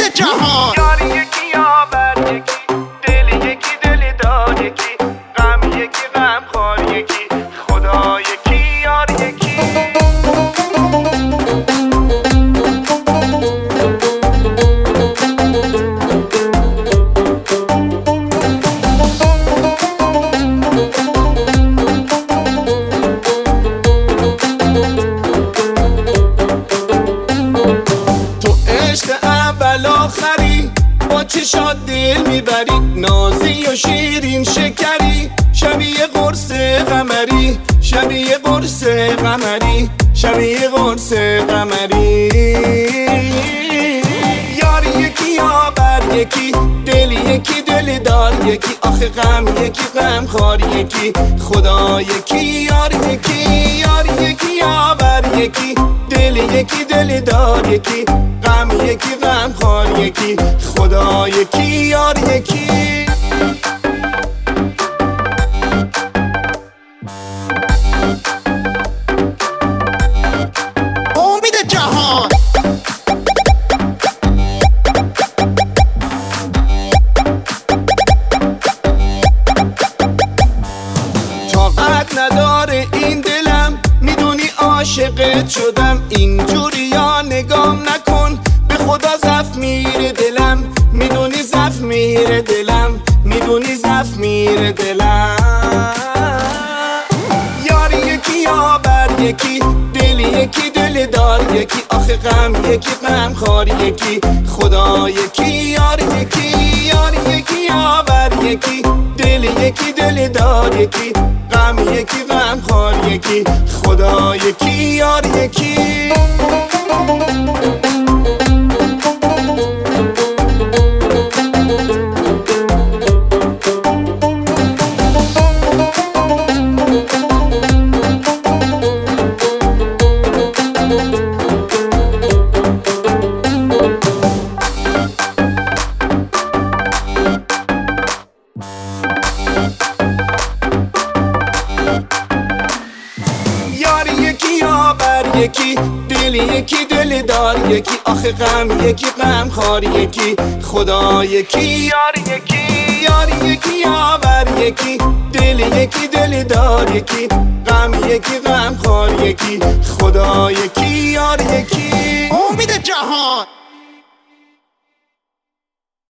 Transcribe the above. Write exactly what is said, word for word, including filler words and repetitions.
جهان. یاری یکی یاور یکی، دل یکی دل دار یکی، غم یکی غم خوار یکی، خدا یکی یار یکی. آخری با چشات دل میبری، نازی و شیرین شکری، شبیه قرص قمری، شبیه قرص قمری، شبیه قرص قمری. یار یکی یاور یکی، دل یکی دل دار یکی، آخه غم یکی غم خوار یکی، خدا یکی یار یکی. یار یکی یاور یکی، دل یکی دل دار یکی، غم یکی غم خوار یکی، خدا یکی یار یکی. امید جهان. طاقت نداره این دلم، میدونی عاشقت شدم، اینجوری یا نگام نکن، به خدا زف میره دلم، میدونی زف میره دلم، میدونی زف میره دلم. یار یکی یاور یکی، دل یکی دل دار یکی، آخه غم یکی غم خوار یکی، خدا یکی یار یکی. یار یکی یاور یکی، دل یکی دل دار یکی، غم یکی غم خوار یکی، خدا یکی یار یکی. یکی دل یکی دل دار یکی، آخه غم یکی غم خوار یکی، خدا یکی یار یکی. یار یکی یاور یکی، دل یکی دل دار یکی، غم یکی غم خوار یکی، خدا یکی یار یکی. امید جهان.